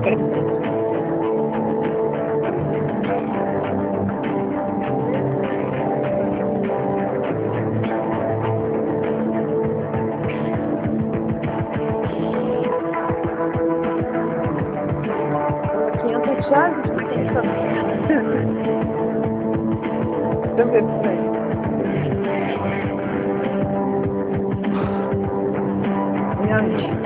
500 chaves? Como é que é isso? Deixa eu ver, peraí. Minha amiga.